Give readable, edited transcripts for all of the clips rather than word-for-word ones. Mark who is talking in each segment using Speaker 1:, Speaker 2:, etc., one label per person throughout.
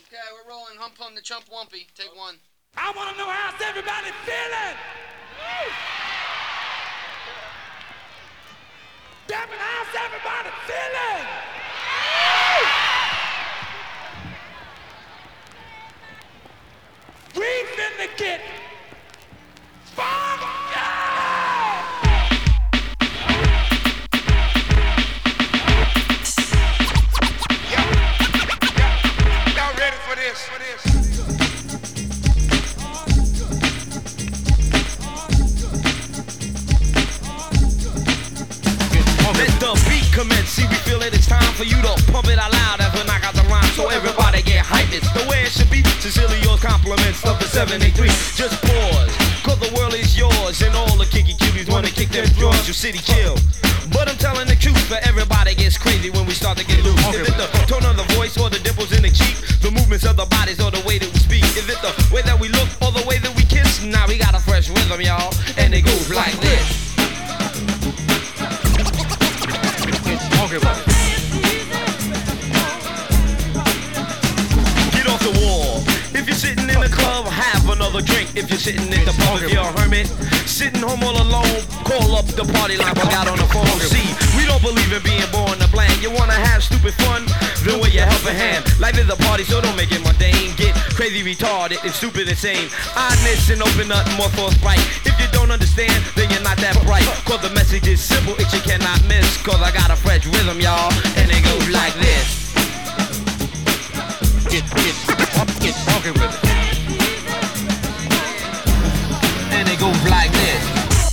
Speaker 1: Okay, we're rolling Hump Hum the Chump Wumpy. Take one.
Speaker 2: I want to know how's everybody feeling. Damn it, how's everybody feeling? We finna get funky!
Speaker 3: Y'all ready for this?
Speaker 4: Let the beat commence. See, we feel it. It's time for you to pump it out loud as we knock out the rhyme, so everybody get hyped. It's the way it should be. Sincerely yours, compliments of the 783. Just pause, cause the world is yours, and all the kinky cuties wanna kick their drawers. Your city kill. But I'm telling the truth, for everybody gets crazy when we start to get loose. Is it the tone of the voice or the dimples in the cheek? The movements of the bodies or the way that we speak? Is it the way that we look or the way that we kiss? Now we got a fresh rhythm, y'all, and it goes like this. Get off the wall. If you're sitting in the club, have another drink. If you're sitting in the pub, if you're a hermit, sitting home all alone, call up the party line I got on the phone. See, we don't believe in being born to bland. You wanna have stupid fun? Then wear your helping hand. Life is a party, so don't make it mundane. Get crazy, retarded, and stupid, insane. Honest and open up more for a sprite. If you don't understand, then you're not that bright. Cause the message is simple, it you cannot miss. Cause I got a fresh rhythm, y'all, and it goes like this. Get funky with it. And it goes like this.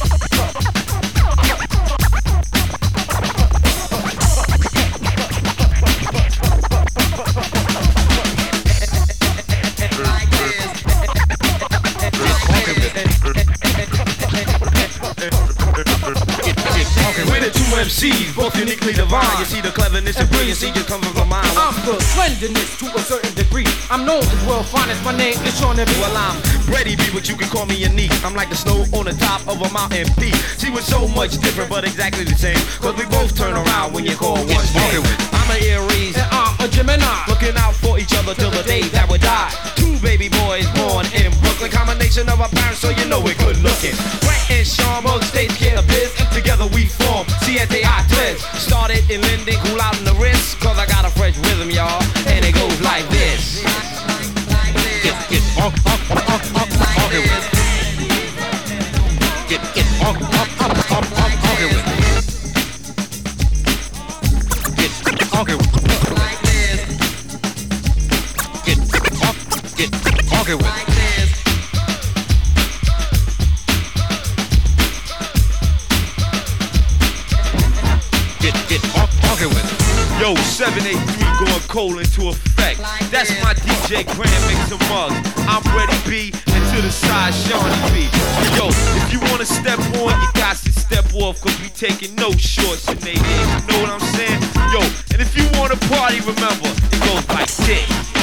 Speaker 4: We're the two MCs, both uniquely divine. You see the cleverness and brilliancy just come from my mind.
Speaker 2: I'm the slenderness to a certain degree. I'm known as world finest. My name is Sean Evie.
Speaker 4: Well, I'm Brady B, but you can call me your niece. I'm like the snow on the top of a mountain peak. See, we're so much different, but exactly the same. Cause we both turn around when you call one name. I'm an Aries,
Speaker 2: And I'm a Gemini.
Speaker 4: looking out for each other till the day that we die. Two baby boys born in Brooklyn, combination of our parents, so you know we're good looking. Brett and Sean, both states get a biz, and together we form CSAI Twins. Started in Linden, cool out in the wrist, cause I got a fresh rhythm, y'all, and it goes like this. Get funky with it. Get funky with it. Get funky with it. Get funky with it. Get funky with it.
Speaker 5: Yo, 783 going cold into effect. That's my DJ Grand Mixer Mug. I'm Ready B, and to the side, Shawnee B. Yo, if you wanna step on, you got to step off, cause we taking no shorts in they head. You know what I'm saying? Yo, and if you wanna party, remember, it goes like this.